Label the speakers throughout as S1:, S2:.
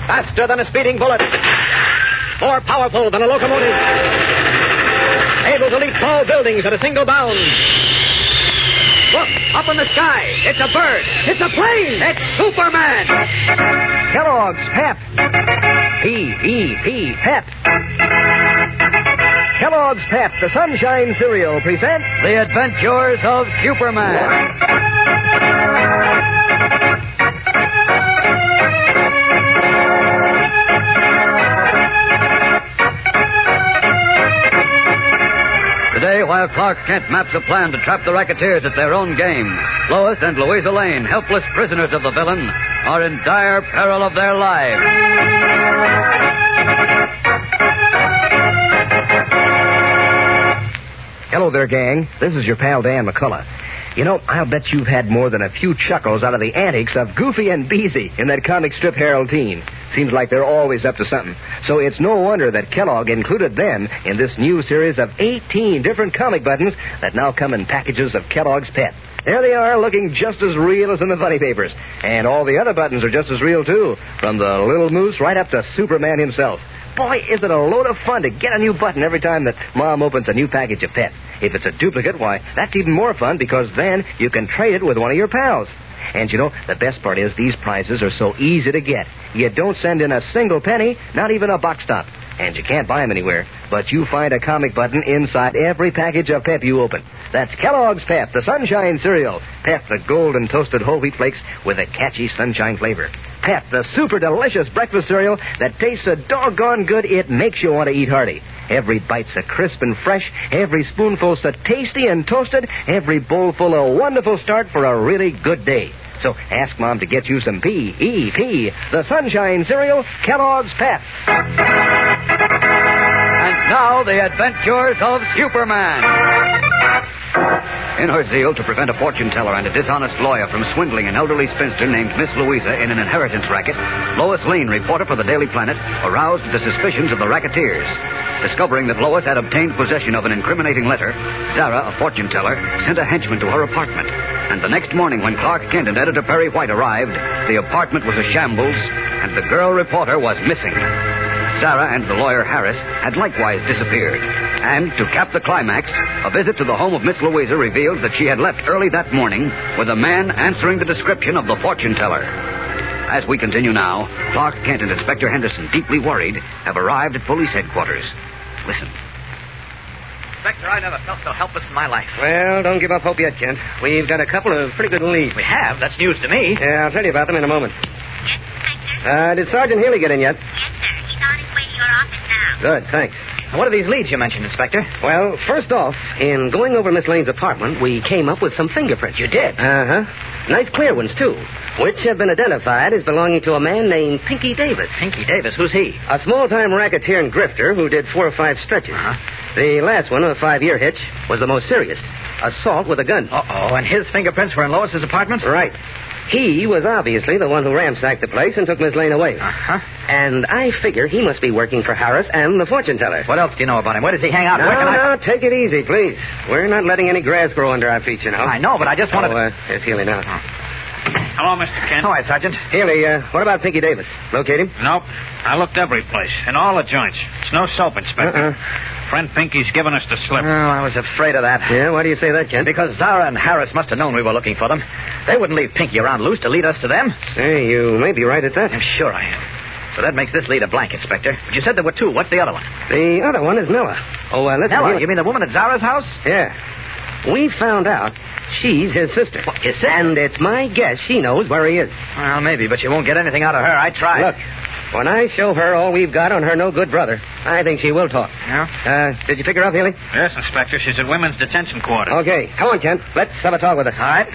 S1: Faster than a speeding bullet. More powerful than a locomotive. Able to leap tall buildings at a single bound. Look, up in the sky. It's a bird. It's a plane. It's Superman.
S2: Kellogg's Pep. P-E-P, Pep. Kellogg's Pep, the Sunshine Cereal, presents
S1: The Adventures of Superman. Today, while Clark Kent maps a plan to trap the racketeers at their own game, Lois and Louisa Lane, helpless prisoners of the villain, are in dire peril of their lives.
S2: Hello there, gang. This is your pal Dan McCullough. You know, I'll bet you've had more than a few chuckles out of the antics of Goofy and Beezy in that comic strip Harold Teen. Seems like they're always up to something. So it's no wonder that Kellogg included them in this new series of 18 different comic buttons that now come in packages of Kellogg's Pep. There they are, looking just as real as in the funny papers. And all the other buttons are just as real, too, from the little moose right up to Superman himself. Boy, is it a load of fun to get a new button every time that Mom opens a new package of Pep. If it's a duplicate, why, that's even more fun because then you can trade it with one of your pals. And you know, the best part is these prizes are so easy to get. You don't send in a single penny, not even a box top. And you can't buy them anywhere, but you find a comic button inside every package of Pep you open. That's Kellogg's Pep, the Sunshine Cereal. Pep, the golden toasted whole wheat flakes with a catchy sunshine flavor. Pep, the super delicious breakfast cereal that tastes so doggone good it makes you want to eat hearty. Every bite's so crisp and fresh, every spoonful so tasty and toasted, every bowlful a wonderful start for a really good day. So ask Mom to get you some P-E-P, the Sunshine Cereal, Kellogg's Pep.
S1: And now, the adventures of Superman. In her zeal to prevent a fortune teller and a dishonest lawyer from swindling an elderly spinster named Miss Louisa in an inheritance racket, Lois Lane, reporter for the Daily Planet, aroused the suspicions of the racketeers. Discovering that Lois had obtained possession of an incriminating letter, Zara, a fortune teller, sent a henchman to her apartment. And the next morning, when Clark Kent and Editor Perry White arrived, the apartment was a shambles, and the girl reporter was missing. Zara and the lawyer Harris had likewise disappeared. And, to cap the climax, a visit to the home of Miss Louisa revealed that she had left early that morning with a man answering the description of the fortune teller. As we continue now, Clark Kent and Inspector Henderson, deeply worried, have arrived at police headquarters. Listen. Inspector, I never felt so helpless in my life.
S2: Well, don't give up hope yet, Kent. We've got a couple of pretty good leads.
S1: We have? That's news to me.
S2: Yeah, I'll tell you about them in a moment.
S3: Yes, Inspector?
S2: Did Sergeant Healy get in yet?
S3: Yes, sir. He's on his way to your office now.
S2: Good, thanks.
S1: What are these leads you mentioned, Inspector?
S2: Well, first off, in going over Miss Lane's apartment, we came up with some fingerprints.
S1: You did?
S2: Uh-huh. Nice clear ones, too, which have been identified as belonging to a man named Pinky Davis.
S1: Pinky Davis? Who's he?
S2: A small-time racketeer and grifter who did 4 or 5 stretches.
S1: Uh-huh.
S2: The last one, a 5-year hitch, was the most serious. Assault with a gun.
S1: Uh-oh, and his fingerprints were in Lois's apartment?
S2: Right. He was obviously the one who ransacked the place and took Miss Lane away.
S1: Uh-huh.
S2: And I figure he must be working for Harris and the fortune teller.
S1: What else do you know about him? Where does he hang out?
S2: No, take it easy, please. We're not letting any grass grow under our feet, you know.
S1: I know, but I just wanted to...
S2: There's Healy now.
S4: Hello, Mr. Kent.
S1: All right, Sergeant.
S2: Healy, what about Pinky Davis? Locate him?
S4: Nope. I looked every place, in all the joints. It's no soap, Inspector. Friend Pinky's given us the slip.
S1: Oh, I was afraid of that.
S2: Yeah, why do you say that, Kent?
S1: Because Zara and Harris must have known we were looking for them. They wouldn't leave Pinky around loose to lead us to them.
S2: Say, you may be right at that.
S1: I'm sure I am. So that makes this lead a blank, Inspector. But you said there were 2. What's the other one?
S2: The other one is Nella. Oh, listen.
S1: Nella? You mean the woman at Zara's house?
S2: Yeah. We found out she's his sister.
S1: What, his sister?
S2: And it's my guess she knows where he is.
S1: Well, maybe, but you won't get anything out of her. I tried.
S2: Look, when I show her all we've got on her no-good brother, I think she will talk.
S1: Yeah?
S2: Did you pick her up, Healy?
S4: Yes, Inspector. She's at women's detention quarters.
S2: Okay. Come on, Kent. Let's have a talk with her.
S1: All right.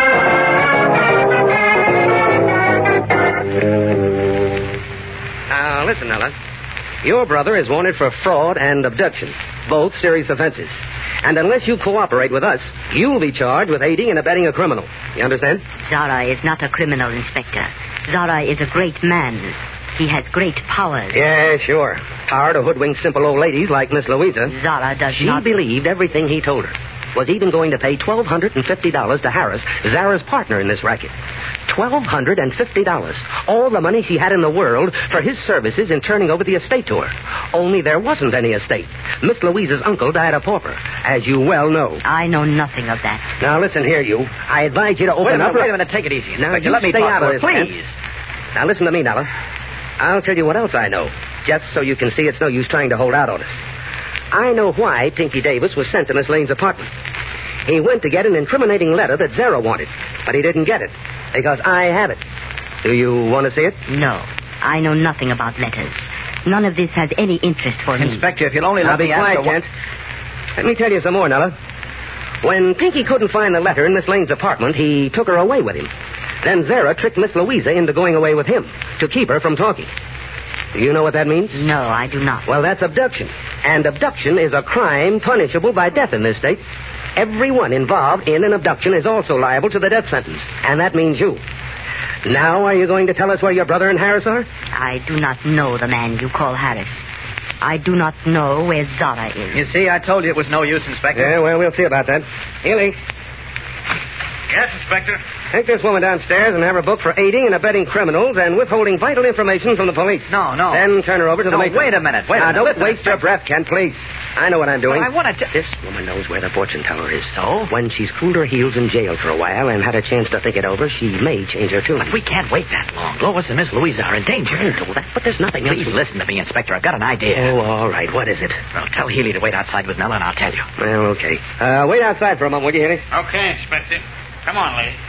S2: Now, listen, Nella. Your brother is wanted for fraud and abduction, both serious offenses. And unless you cooperate with us, you'll be charged with aiding and abetting a criminal. You understand?
S5: Zara is not a criminal, Inspector. Zara is a great man. He has great powers.
S2: Yeah, sure. Power to hoodwink simple old ladies like Miss Louisa.
S5: Zara does
S2: She
S5: not...
S2: believed everything he told her. Was even going to pay $1,250 to Harris, Zara's partner in this racket.
S6: $1,250. All the money she had in the world for his services in turning over the estate to her. Only there wasn't any estate. Miss Louisa's uncle died a pauper, as you well know.
S5: I know nothing of that.
S6: Now, listen here, you. I advise you to open up...
S1: Wait a minute. Take it easy, Inspector.
S6: Now, you
S1: Let me
S6: stay
S1: talk
S6: out
S1: to
S6: of
S1: her,
S6: this, Kent.
S1: please.
S6: Now, listen to me, Nella. I'll tell you what else I know, just so you can see it's no use trying to hold out on us. I know why Pinky Davis was sent to Miss Lane's apartment. He went to get an incriminating letter that Zara wanted, but he didn't get it, because I have it. Do you want to see it?
S5: No. I know nothing about letters. None of this has any interest for me.
S1: Inspector, if you'll only
S6: Now,
S1: let
S6: be
S1: me
S6: quiet,
S1: answer...
S6: Kent. Let me tell you some more, Nella. When Pinky couldn't find the letter in Miss Lane's apartment, he took her away with him. Then Zara tricked Miss Louisa into going away with him to keep her from talking. Do you know what that means?
S5: No, I do not.
S6: Well, that's abduction. And abduction is a crime punishable by death in this state. Everyone involved in an abduction is also liable to the death sentence. And that means you. Now, are you going to tell us where your brother and Harris are?
S5: I do not know the man you call Harris. I do not know where Zara is.
S1: You see, I told you it was no use, Inspector.
S6: Yeah, well, we'll see about that. Healy,
S4: Yes, Inspector.
S6: take this woman downstairs and have her booked for aiding and abetting criminals and withholding vital information from the police.
S1: No.
S6: Then turn her over to the matron.
S1: Wait a minute.
S6: Now, don't
S1: Listen,
S6: waste your breath, Ken, please. I know what I'm doing.
S1: Well, I want to...
S6: This woman knows where the fortune teller is.
S1: So?
S6: When she's cooled her heels in jail for a while and had a chance to think it over, she may change her tune.
S1: But we can't wait that long. Lois and Miss Louisa are in danger.
S6: I know that, but there's nothing else.
S1: Please listen to me, Inspector. I've got an idea.
S6: Oh, all right. What is it?
S1: Well, tell Healy to wait outside with Nella, and I'll tell you.
S6: Well, okay. Wait outside for a moment, will you, Healy?
S4: Okay, Inspector. Come on, lady.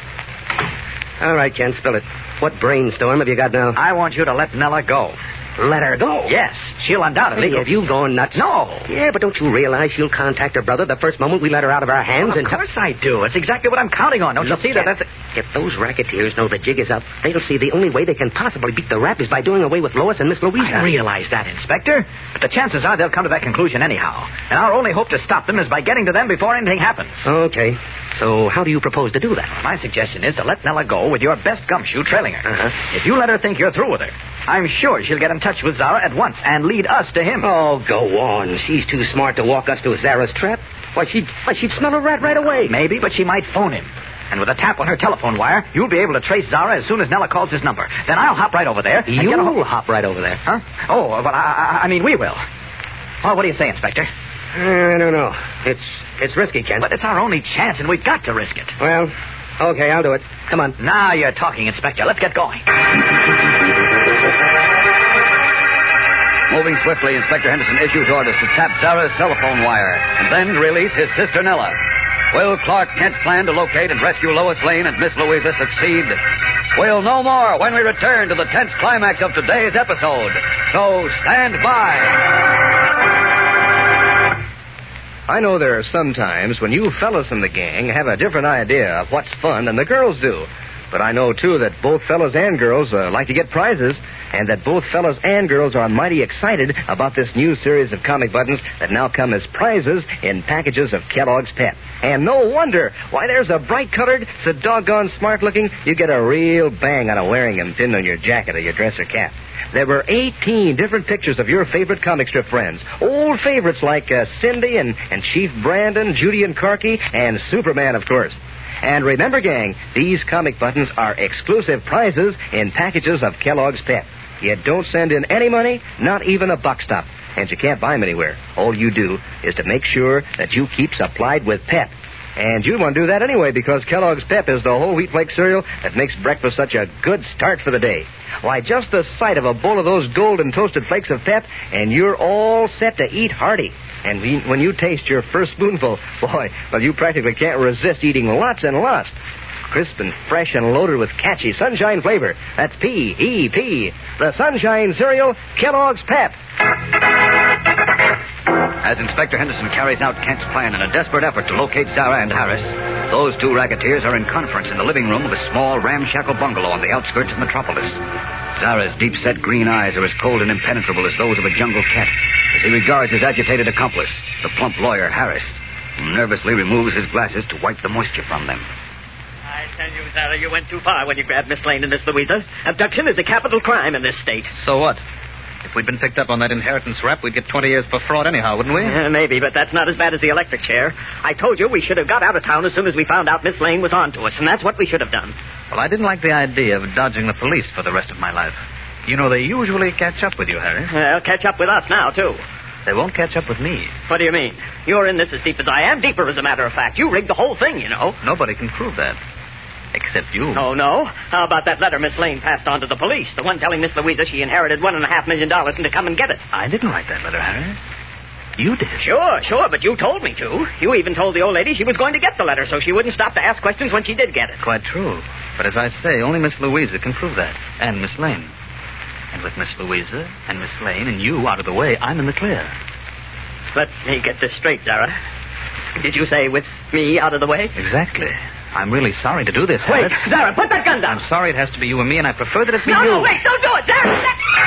S6: All right, Ken, spill it. What brainstorm have you got now?
S1: I want you to let Nella go.
S6: Let her go?
S1: Yes. She'll undoubtedly...
S6: Hey, have you gone nuts?
S1: No.
S6: Yeah, but don't you realize she'll contact her brother the first moment we let her out of our hands?
S1: Well, of course I do. It's exactly what I'm counting on. Don't
S6: Look,
S1: you see that?
S6: Ken,
S1: That's...
S6: If those racketeers know the jig is up, they'll see the only way they can possibly beat the rap is by doing away with Lois and Miss Louisa.
S1: I realize that, Inspector. But the chances are they'll come to that conclusion anyhow. And our only hope to stop them is by getting to them before anything happens.
S6: Okay. So how do you propose to do that?
S1: My suggestion is to let Nella go with your best gumshoe trailing her.
S6: Uh-huh.
S1: If you let her think you're through with her, I'm sure she'll get in touch with Zara at once and lead us to him.
S6: Oh, go on. She's too smart to walk us to Zara's trap. Why, she'd smell a rat right away.
S1: Maybe, but she might phone him. And with a tap on her telephone wire, you'll be able to trace Zara as soon as Nella calls his number. Then I'll hop right over there.
S6: You'll hop right over there.
S1: Huh? Oh, well, I mean, we will. Well, what do you say, Inspector?
S6: I don't know. It's risky, Ken.
S1: But it's our only chance, and we've got to risk it.
S6: Well, okay, I'll do it. Come on.
S1: Now you're talking, Inspector. Let's get going. Moving swiftly, Inspector Henderson issues orders to tap Zara's telephone wire and then to release his sister Nella. Will Clark Kent's plan to locate and rescue Lois Lane and Miss Louisa succeed? We'll know more when we return to the tense climax of today's episode. So stand by.
S2: I know there are some times when you fellas in the gang have a different idea of what's fun than the girls do. But I know, too, that both fellas and girls like to get prizes, and that both fellas and girls are mighty excited about this new series of comic buttons that now come as prizes in packages of Kellogg's Pep. And no wonder. Why, there's a bright-colored, so doggone smart-looking, you get a real bang out of wearing them pinned on your jacket or your dress or cap. There were 18 different pictures of your favorite comic strip friends. Old favorites like Cindy and Chief Brandon, Judy and Corky, and Superman, of course. And remember, gang, these comic buttons are exclusive prizes in packages of Kellogg's Pep. You don't send in any money, not even a buck stop. And you can't buy them anywhere. All you do is to make sure that you keep supplied with Pep. And you'd want to do that anyway, because Kellogg's Pep is the whole wheat flake cereal that makes breakfast such a good start for the day. Why, just the sight of a bowl of those golden toasted flakes of Pep, and you're all set to eat hearty. And when you taste your first spoonful, boy, well, you practically can't resist eating lots and lots. Crisp and fresh and loaded with catchy sunshine flavor. That's P-E-P. The Sunshine Cereal, Kellogg's Pep.
S1: As Inspector Henderson carries out Kent's plan in a desperate effort to locate Zara and Harris, those two racketeers are in conference in the living room of a small ramshackle bungalow on the outskirts of Metropolis. Zara's deep-set green eyes are as cold and impenetrable as those of a jungle cat as he regards his agitated accomplice, the plump lawyer Harris, who nervously removes his glasses to wipe the moisture from them.
S7: I tell you, Zara, you went too far when you grabbed Miss Lane and Miss Louisa. Abduction is a capital crime in this state.
S2: So what?
S7: If
S4: If we'd been picked up on that inheritance rap, we'd get 20 years for fraud anyhow, wouldn't we?
S7: Maybe, but that's not as bad as the electric chair. I told you we should have got out of town as soon as we found out Miss Lane was on to us, and that's what we should have done.
S4: Well, I didn't like the idea of dodging the police for the rest of my life. You know, they usually catch up with you, Harris.
S7: They'll catch up with us now, too.
S4: They won't catch up with me.
S7: What do you mean? You're in this as deep as I am. Deeper, as a matter of fact. You rigged the whole thing, you know.
S4: Nobody can prove that. Except you.
S7: Oh, no? How about that letter Miss Lane passed on to the police? The one telling Miss Louisa she inherited $1.5 million and to come and get it.
S4: I didn't write that letter, Harris. You did.
S7: Sure, but you told me to. You even told the old lady she was going to get the letter so she wouldn't stop to ask questions when she did get it.
S4: Quite true. But as I say, only Miss Louisa can prove that. And Miss Lane. And with Miss Louisa and Miss Lane and you out of the way, I'm in the clear.
S7: Let me get this straight, Zara. Did you say with me out of the way?
S4: Exactly. I'm really sorry to do this, Harris.
S7: Wait, Zara, put that gun down.
S4: I'm sorry it has to be you and me, and I prefer that it be you.
S7: No, wait, don't do it, Zara.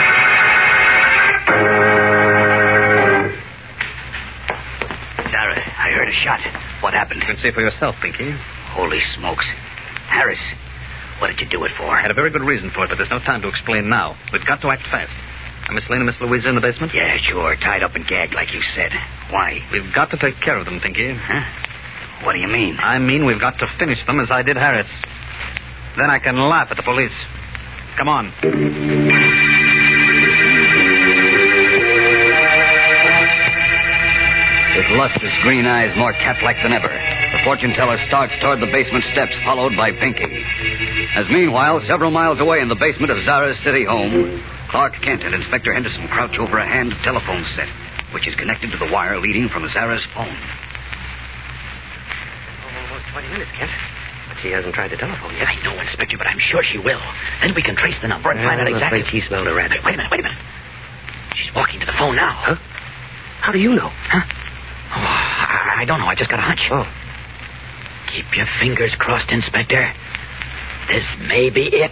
S1: Zara, I heard a shot. What happened?
S4: You can see for yourself, Pinky.
S1: Holy smokes. Harris, what did you do it for?
S4: I had a very good reason for it, but there's no time to explain now. We've got to act fast. Are Miss Lane and Miss Louisa in the basement?
S1: Yeah, sure. Tied up and gagged, like you said. Why?
S4: We've got to take care of them, Pinky.
S1: Huh? What do you mean?
S4: I mean we've got to finish them as I did Harris. Then I can laugh at the police. Come on.
S1: With lustrous green eyes more cat-like than ever, the fortune teller starts toward the basement steps, followed by Pinky. As meanwhile, several miles away in the basement of Zara's city home, Clark Kent and Inspector Henderson crouch over a hand telephone set, which is connected to the wire leading from Zara's phone.
S6: Almost 20 minutes, Kent. But she hasn't tried to telephone yet.
S1: I know, Inspector, but I'm sure she will. Then we can trace the number and find out exactly.
S6: She smelled a rat.
S1: Wait a minute. She's walking to the phone now.
S6: Huh? How do you know?
S1: Huh? Oh, I don't know. I just got a hunch.
S6: Oh.
S1: Keep your fingers crossed, Inspector. This may be it.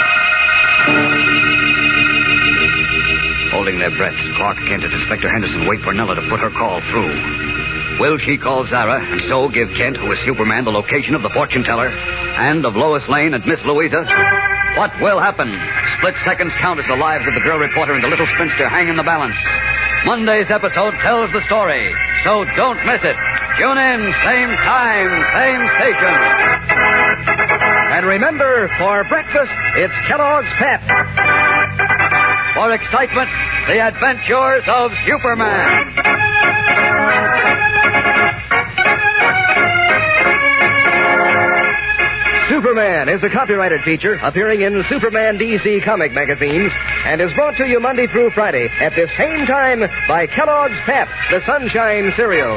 S1: Holding their breaths, Clark Kent and Inspector Henderson wait for Nella to put her call through. Will she call Zara and so give Kent, who is Superman, the location of the fortune teller and of Lois Lane and Miss Louisa? What will happen? Split seconds count as the lives of the girl reporter and the little spinster hang in the balance. Monday's episode tells the story, so don't miss it. Tune in, same time, same station.
S2: And remember, for breakfast, it's Kellogg's Pep.
S1: For excitement, the adventures of Superman.
S2: Superman is a copyrighted feature appearing in Superman DC comic magazines and is brought to you Monday through Friday at this same time by Kellogg's Pep, the Sunshine Cereal.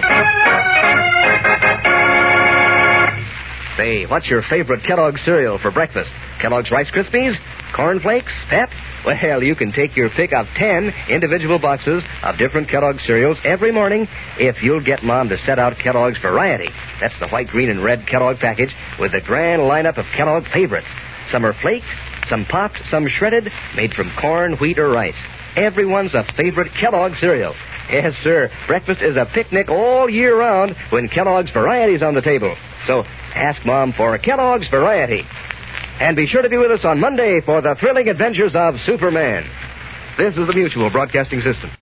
S2: Say, what's your favorite Kellogg's cereal for breakfast? Kellogg's Rice Krispies? Corn Flakes? Pep? Well, you can take your pick of 10 individual boxes of different Kellogg's cereals every morning if you'll get Mom to set out Kellogg's Variety. That's the white, green, and red Kellogg package with the grand lineup of Kellogg favorites. Some are flaked, some popped, some shredded, made from corn, wheat, or rice. Everyone's a favorite Kellogg cereal. Yes, sir. Breakfast is a picnic all year round when Kellogg's Variety's on the table. So ask Mom for Kellogg's Variety. And be sure to be with us on Monday for the thrilling adventures of Superman. This is the Mutual Broadcasting System.